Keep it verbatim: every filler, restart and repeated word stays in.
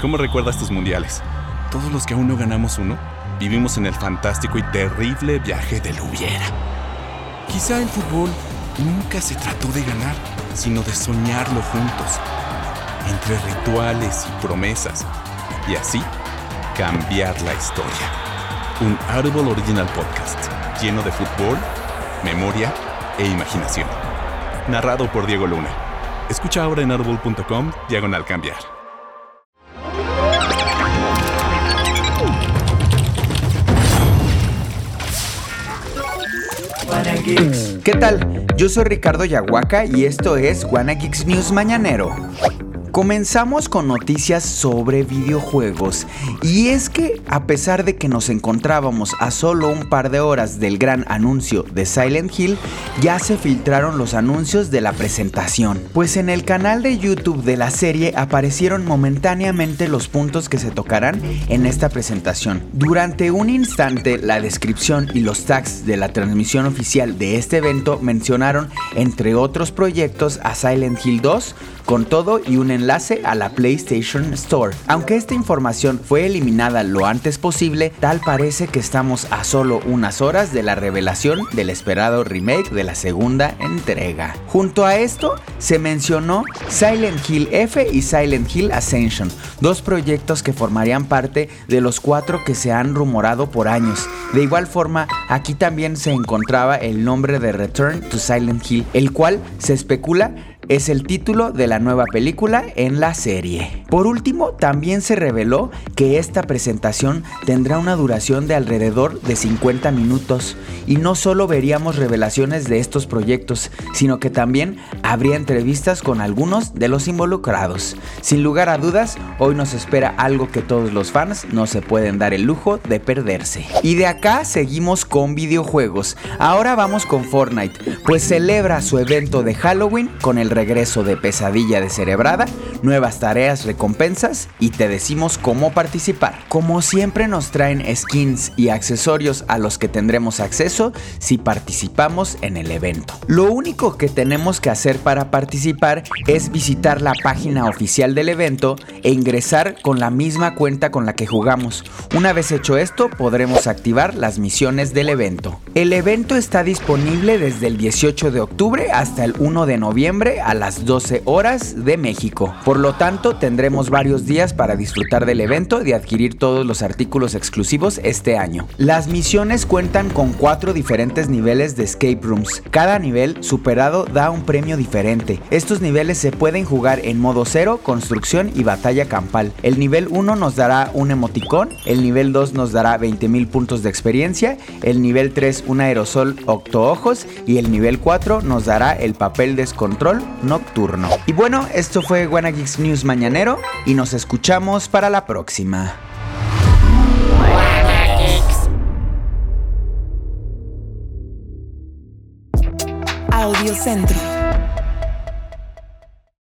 ¿cómo recuerdas tus mundiales? Todos los que aún no ganamos uno, vivimos en el fantástico y terrible viaje del hubiera. Quizá el fútbol nunca se trató de ganar, sino de soñarlo juntos, entre rituales y promesas, y así cambiar la historia. Un Audible Original Podcast lleno de fútbol, memoria e imaginación. Narrado por Diego Luna. Escucha ahora en audible punto com diagonal cambiar. ¿Qué tal? Yo soy Ricardo Yahuaca y esto es WannaGeeks News Mañanero. Comenzamos con noticias sobre videojuegos, y es que a pesar de que nos encontrábamos a solo un par de horas del gran anuncio de Silent Hill, ya se filtraron los anuncios de la presentación, pues en el canal de YouTube de la serie aparecieron momentáneamente los puntos que se tocarán en esta presentación. Durante un instante, la descripción y los tags de la transmisión oficial de este evento mencionaron, entre otros proyectos, a Silent Hill dos, con todo y un enlace a la PlayStation Store. Aunque esta información fue eliminada lo antes posible, tal parece que estamos a solo unas horas de la revelación del esperado remake de la segunda entrega. Junto a esto, se mencionó Silent Hill F y Silent Hill Ascension, dos proyectos que formarían parte de los cuatro que se han rumorado por años. De igual forma, aquí también se encontraba el nombre de Return to Silent Hill, el cual se especula es el título de la nueva película en la serie. Por último, también se reveló que esta presentación tendrá una duración de alrededor de cincuenta minutos, y no solo veríamos revelaciones de estos proyectos, sino que también habría entrevistas con algunos de los involucrados. Sin lugar a dudas, hoy nos espera algo que todos los fans no se pueden dar el lujo de perderse. Y de acá seguimos con videojuegos. Ahora vamos con Fortnite, pues celebra su evento de Halloween con el regreso de Pesadilla Descerebrada, nuevas tareas, recompensas, y te decimos cómo participar. Como siempre, nos traen skins y accesorios a los que tendremos acceso si participamos en el evento. Lo único que tenemos que hacer para participar es visitar la página oficial del evento e ingresar con la misma cuenta con la que jugamos. Una vez hecho esto, podremos activar las misiones del evento. El evento está disponible desde el dieciocho de octubre hasta el uno de noviembre a las doce horas de México. Por lo tanto, tendremos varios días para disfrutar del evento y adquirir todos los artículos exclusivos este año. Las misiones cuentan con cuatro diferentes niveles de escape rooms. Cada nivel superado da un premio diferente. Estos niveles se pueden jugar en modo cero, construcción y batalla campal. El nivel uno nos dará un emoticón, el nivel dos nos dará veinte mil puntos de experiencia, el nivel tres un aerosol octoojos y el nivel cuatro nos dará el papel descontrol nocturno. Y bueno, esto fue WannaGeeks News Mañanero y nos escuchamos para la próxima. Audio Centro.